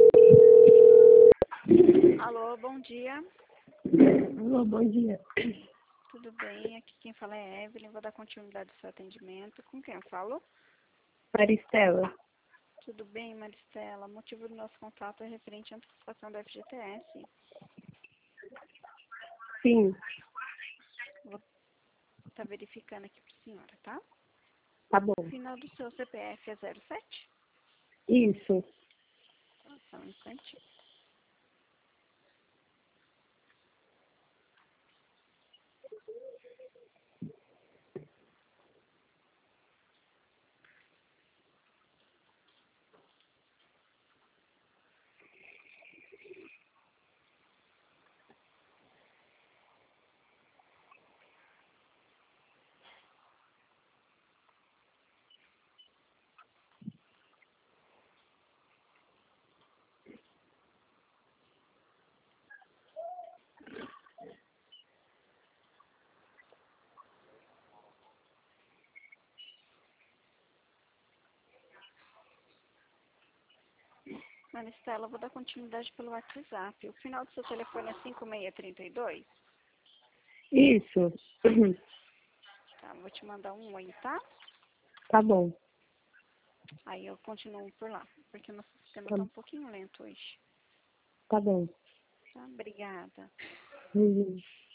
Alô, bom dia. Alô, bom dia. Tudo bem? Aqui quem fala é Evelyn. Vou dar continuidade ao seu atendimento. Com quem eu falo? Maristela. Tudo bem, Maristela? O motivo do nosso contato é referente à antecipação da FGTS. Sim, Vou estar verificando aqui para a senhora, tá? tá bom. O final do seu CPF é 07? Isso. Só um instantinho. Maristela, vou dar continuidade pelo WhatsApp. O final do seu telefone é 5632? Isso. Tá, vou te mandar um oi, tá? Tá bom. Aí eu continuo por lá, porque o nosso sistema Tá, está um pouquinho lento hoje. tá bom. Tá? Obrigada. Uhum.